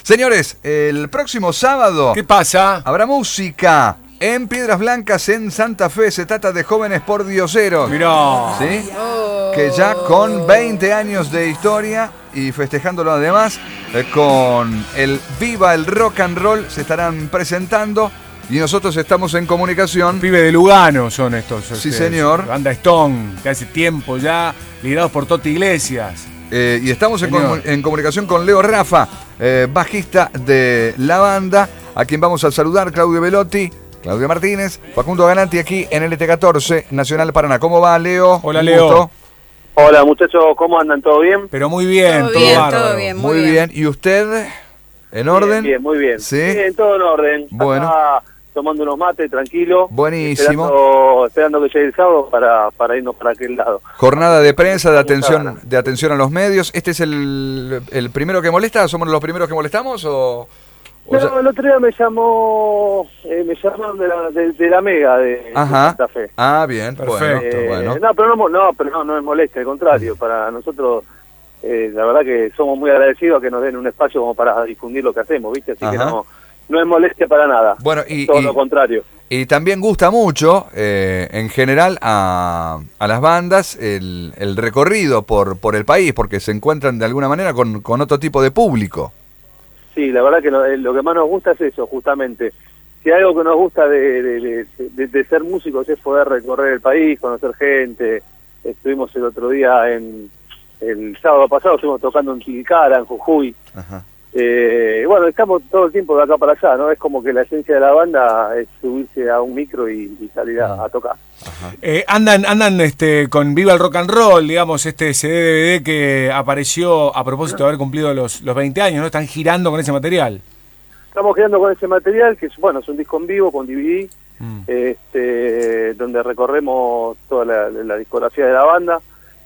Señores, el próximo sábado... ¿Qué pasa? Habrá música en Piedras Blancas, en Santa Fe. Se trata de Jóvenes Pordioseros. Mirá. ¿Sí? Que ya con 20 años de historia y festejándolo además con el Viva el Rock and Roll se estarán presentando. Y nosotros estamos en comunicación. Pibe de Lugano son estos. Sí, señor. Banda Stone, que hace tiempo ya, liderados por Toti Iglesias. Y estamos en comunicación con Leo Rafa, bajista de la banda, a quien vamos a saludar, Claudio Velotti, Claudio Martínez, Facundo Ganati, aquí en LT14, Nacional Paraná. ¿Cómo va, Leo? Hola, Leo. Hola, muchachos, ¿cómo andan? ¿Todo bien? Pero muy bien, todo bien. Muy bien. ¿Y usted? ¿En orden? Bien, muy bien. ¿Sí? Bien, todo en orden. Bueno. Acá tomando unos mates, tranquilo. Buenísimo. Esperando que llegue el sábado para irnos para aquel lado. Jornada de prensa, de atención a los medios. ¿Este es el primero que molesta? ¿Somos los primeros que molestamos o No, ya... el otro día me llamaron de la Mega de Santa Fe. Ah, bien, perfecto. Bueno. No, no es molesta, al contrario. Para nosotros, la verdad que somos muy agradecidos a que nos den un espacio como para difundir lo que hacemos, ¿viste? Así que no es molestia para nada. Bueno, todo lo contrario. Y también gusta mucho, en general, a las bandas el recorrido por el país, porque se encuentran de alguna manera con otro tipo de público. Sí, la verdad que lo que más nos gusta es eso, justamente. Si hay algo que nos gusta de ser músicos es poder recorrer el país, conocer gente. Estuvimos el otro día, el sábado pasado, estuvimos tocando en Tilcara, en Jujuy. Ajá. Bueno, estamos todo el tiempo de acá para allá, ¿no? Es como que la esencia de la banda es subirse a un micro y salir a tocar. Andan con Viva el Rock and Roll, digamos, este CD-DVD que apareció a propósito de haber cumplido los 20 años, ¿no? Están girando con ese material. Estamos girando con ese material, que es un disco en vivo con DVD, donde recorremos toda la discografía de la banda.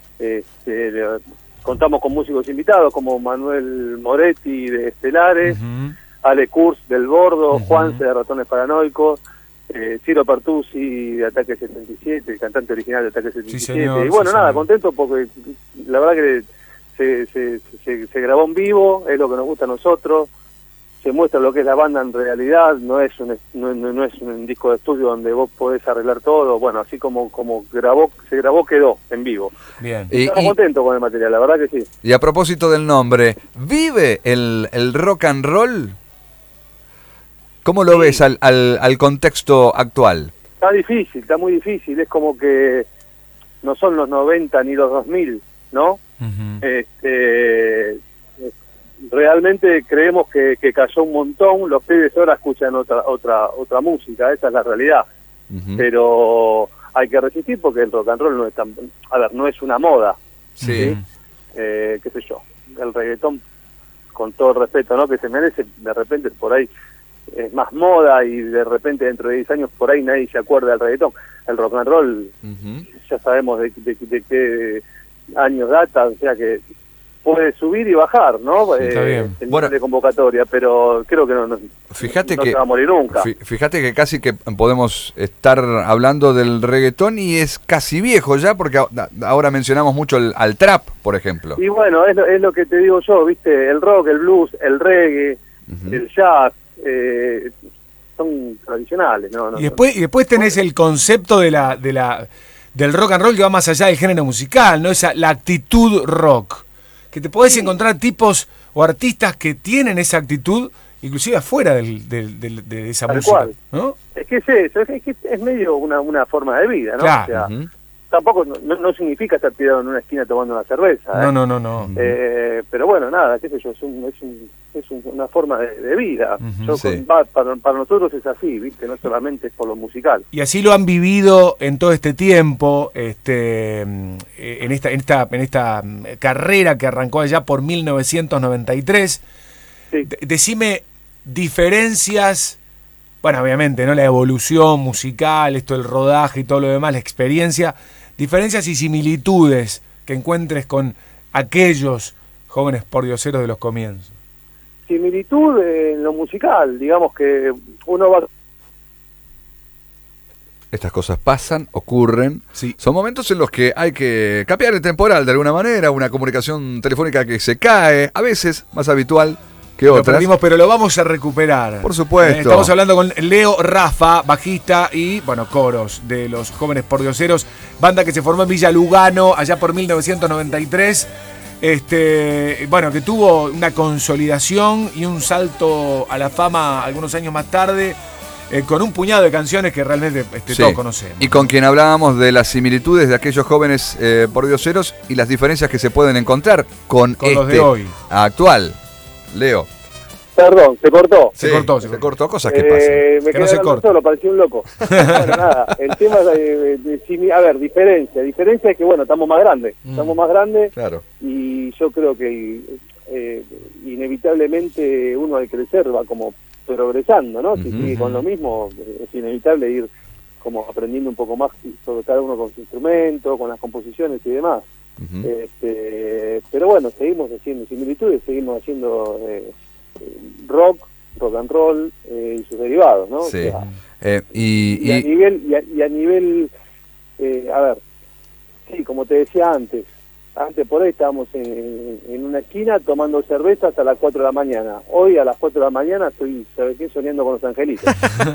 Contamos con músicos invitados como Manuel Moretti de Estelares, Ale Kurz del Bordo, Juanse de Ratones Paranoicos, Ciro Pertusi de Ataque 77, el cantante original de Ataque 77. Sí, señor, y bueno, señor. Contento porque la verdad que se grabó en vivo, es lo que nos gusta a nosotros. Se muestra lo que es la banda en realidad, no es un disco de estudio donde vos podés arreglar todo. Bueno, así como se grabó, quedó en vivo. Bien. Estamos contentos con el material, la verdad que sí. Y a propósito del nombre, ¿vive el rock and roll? ¿Cómo lo ves al contexto actual? Está muy difícil, es como que no son los 90 ni los 2000, ¿no? Realmente creemos que cayó un montón, los pibes ahora escuchan otra música, esa es la realidad. Pero hay que resistir porque el rock and roll no es una moda. Sí. Qué sé yo, el reggaetón, con todo el respeto, ¿no?, que se merece, de repente por ahí es más moda y de repente dentro de 10 años por ahí nadie se acuerda del reggaetón. El rock and roll ya sabemos de qué años data, o sea que puede subir y bajar, ¿no? Está bien. Bueno, de convocatoria, pero creo que no fíjate no que se va a morir nunca. Fíjate que casi que podemos estar hablando del reggaetón y es casi viejo ya, porque ahora mencionamos mucho al trap, por ejemplo. Y bueno, es lo que te digo yo, ¿viste? El rock, el blues, el reggae, el jazz, son tradicionales, ¿no? Y después tenés el concepto del rock and roll que va más allá del género musical, ¿no? La actitud rock. Que te podés encontrar tipos o artistas que tienen esa actitud, inclusive afuera de esa Tal música, cual. ¿no? Es que es eso, es que es medio una forma de vida, ¿no? Claro. O sea, tampoco no significa estar tirado en una esquina tomando una cerveza. No. Pero bueno, nada, qué sé yo, es una forma de vida. Para nosotros es así, ¿viste? No solamente es por lo musical. Y así lo han vivido en todo este tiempo, en esta carrera que arrancó allá por 1993. Sí. Decime diferencias, bueno, obviamente, ¿no? La evolución musical, esto del rodaje y todo lo demás, la experiencia, diferencias y similitudes que encuentres con aquellos jóvenes pordioseros de los comienzos. Similitud en lo musical, digamos que uno va... Estas cosas pasan, ocurren. Sí. Son momentos en los que hay que cambiar el temporal de alguna manera, una comunicación telefónica que se cae, a veces más habitual ¿Qué lo otras? perdimos, pero lo vamos a recuperar. Por supuesto. Estamos hablando con Leo Rafa, bajista y, bueno, coros de los Jóvenes Pordioseros, banda que se formó en Villa Lugano allá por 1993. Bueno, que tuvo una consolidación y un salto a la fama algunos años más tarde, con un puñado de canciones que realmente Sí. todos conocemos. Y con quien hablábamos de las similitudes de aquellos jóvenes pordioseros y las diferencias que se pueden encontrar con los de hoy. actual. Leo. Perdón, se cortó. Se cortó. Cosas que pasan. Me Que quedé no se hablando corte. solo, parecía un loco. Bueno, nada, el tema a ver, diferencia es que, bueno, estamos más grandes. Claro. Y yo creo que inevitablemente uno al crecer va como progresando, ¿no? Si sigue con lo mismo, es inevitable ir como aprendiendo un poco más sobre cada uno con su instrumento, con las composiciones y demás. Pero bueno, seguimos haciendo similitudes, seguimos haciendo rock and roll y sus derivados, ¿no? Sí. O sea, y a nivel a ver, sí, como te decía antes por ahí estábamos en una esquina tomando cervezas a las 4 de la mañana. Hoy a las 4 de la mañana estoy, ¿sabes qué? Soñando con los angelitos.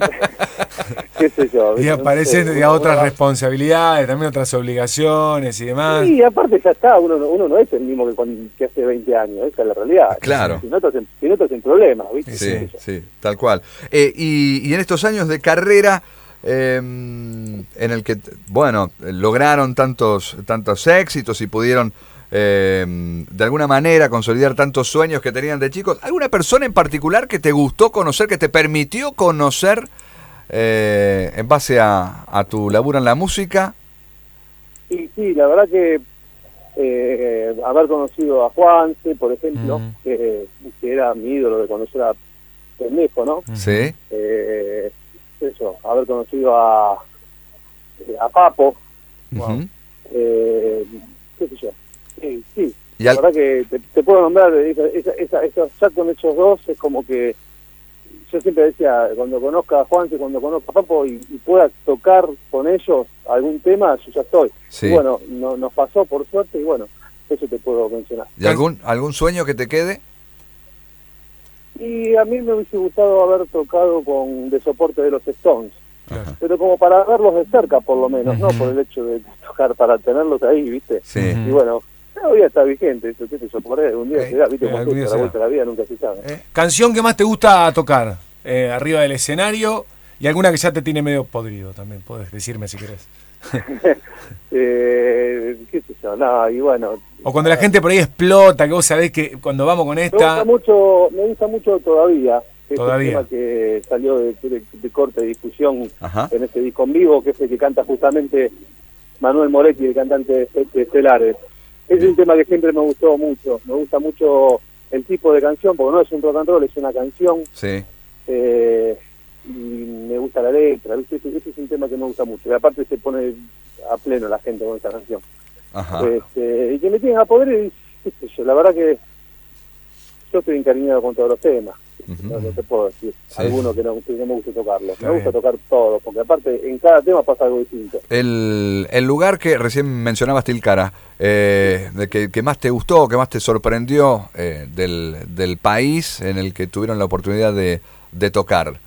¿Qué sé yo? Y aparecen ya otras responsabilidades, también otras obligaciones y demás. Sí, aparte ya está, uno no es el mismo que hace 20 años, esa es la realidad. Claro. Si no te hacen problemas, ¿viste? Sí, tal cual. Y en estos años de carrera, en el que, bueno, lograron tantos éxitos y pudieron de alguna manera consolidar tantos sueños que tenían de chicos, ¿alguna persona en particular que te gustó conocer, que te permitió conocer en base a tu laburo en la música? Y sí, la verdad que haber conocido a Juanse, por ejemplo, que era mi ídolo de cuando yo era pendejo, ¿no? Sí. Eso, haber conocido a Papo, qué sé yo, sí. La verdad que te puedo nombrar, ya con esos dos es como que yo siempre decía, cuando conozca a Juanse, cuando conozca a Papo y pueda tocar con ellos algún tema, yo ya estoy. Sí. Y bueno, nos pasó por suerte y bueno, eso te puedo mencionar. ¿Y algún sueño que te quede? Y a mí me hubiese gustado haber tocado de soporte de los Stones, pero como para verlos de cerca por lo menos, no por el hecho de tocar, para tenerlos ahí, ¿viste? Sí. Y bueno, todavía está vigente, eso que se por ahí, un día se da, ¿viste? Como algún día la se vuelta de la vida nunca se sabe. ¿Canción que más te gusta tocar arriba del escenario? Y alguna que ya te tiene medio podrido también, podés decirme si querés. Qué sé yo, nada, y bueno. O cuando la gente por ahí explota, que vos sabés que cuando vamos con esta... Me gusta mucho Todavía. Es el tema que salió de corte de difusión en este disco en vivo, que es el que canta justamente Manuel Moretti, el cantante de Estelares. Es un tema que siempre me gustó mucho. Me gusta mucho el tipo de canción, porque no es un rock and roll, es una canción. Sí. Y me gusta la letra, ¿viste? Ese es un tema que me gusta mucho. Y aparte se pone a pleno la gente con esta canción. Y que me tienen a poder, la verdad que yo estoy encariñado con todos los temas. No te puedo decir alguno que no me gusta tocarlo. Me gusta tocar todo, porque aparte en cada tema pasa algo distinto. El lugar que recién mencionabas, Tilcara, que más te gustó, que más te sorprendió del país en el que tuvieron la oportunidad de tocar.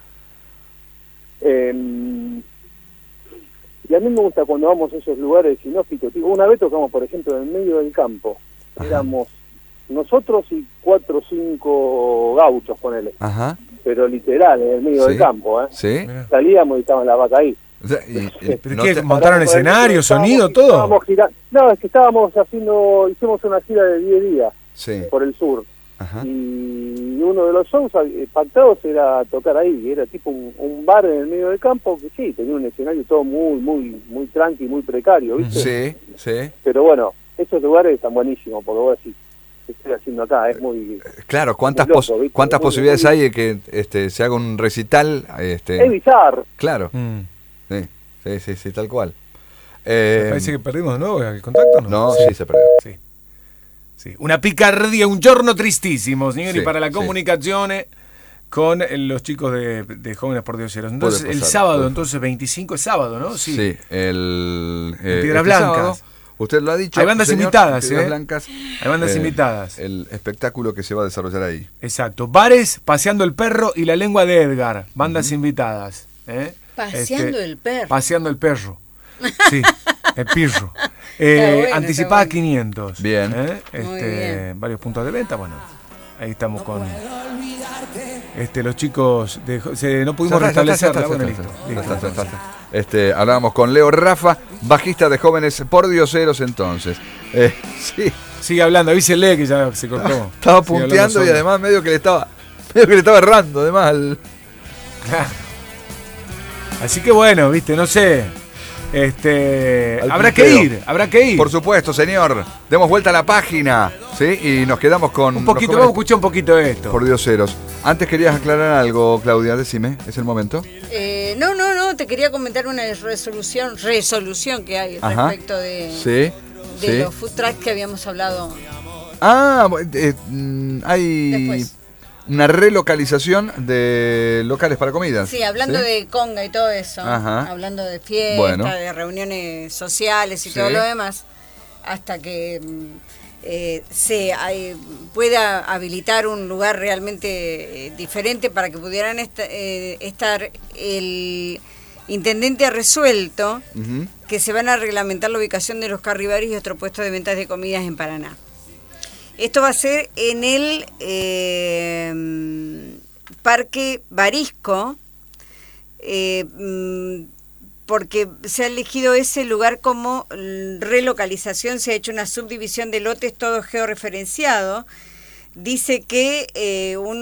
Y a mí me gusta cuando vamos a esos lugares inhóspitos. Una vez tocamos, por ejemplo, en el medio del campo. Éramos nosotros y 4 o 5 gauchos, ponele. Pero literal, en el medio del campo, ¿Sí? Salíamos y estaban las vacas ahí. ¿Pero qué? ¿Montaron escenario, sonido, todo? No, es que hicimos una gira de 10 días por el sur. Y uno de los shows pactados era tocar ahí, era tipo un bar en el medio del campo, que sí, tenía un escenario todo muy tranqui, muy precario, ¿viste? Sí. Pero bueno, esos lugares están buenísimos, porque vos decís, ¿qué estoy haciendo acá? Es muy... Claro, ¿cuántas posibilidades hay de que se haga un recital? Es bizarro. Claro, sí, tal cual. Me parece que perdimos de nuevo el contacto, ¿no? No, sí se perdió. Sí. Una picardía, un giorno tristísimo, señor, y para la comunicación con los chicos de Jóvenes Pordioseros. Entonces, el sábado, 25 es sábado, ¿no? Sí, el Piedras Blancas. sábado, Usted lo ha dicho. Hay bandas señor, invitadas, blancas. Hay bandas invitadas. El espectáculo que se va a desarrollar ahí. Exacto. Bares, Paseando el Perro y La Lengua de Edgar. Bandas invitadas. Paseando el perro. Paseando el perro. Sí, el pirro. Bueno, Anticipada está bueno. 500. Bien. Muy bien. Varios puntos de venta. Bueno, ahí estamos con los chicos. No pudimos restablecerla. Bueno, listo. Hablábamos con Leo Rafa, bajista de Jóvenes Pordioseros entonces. Sí. Sigue hablando, avísele que ya se cortó. Estaba punteando y además medio que le estaba errando además Así que bueno, viste, no sé. Habrá que ir. Por supuesto, señor. Demos vuelta a la página, ¿sí? Y nos quedamos con un poquito, vamos a escuchar un poquito de esto. Pordioseros. Antes querías aclarar algo, Claudia, decime, ¿es el momento? No, te quería comentar una resolución que hay respecto de los food trucks que habíamos hablado. Hay después. Una relocalización de locales para comidas. Sí, hablando de conga y todo eso, hablando de fiestas, de reuniones sociales y todo lo demás, hasta que pueda habilitar un lugar realmente diferente para que pudieran estar. El intendente ha resuelto que se van a reglamentar la ubicación de los carribares y otros puestos de ventas de comidas en Paraná. Esto va a ser en el Parque Barisco, porque se ha elegido ese lugar como relocalización, se ha hecho una subdivisión de lotes, todo georreferenciado. Dice que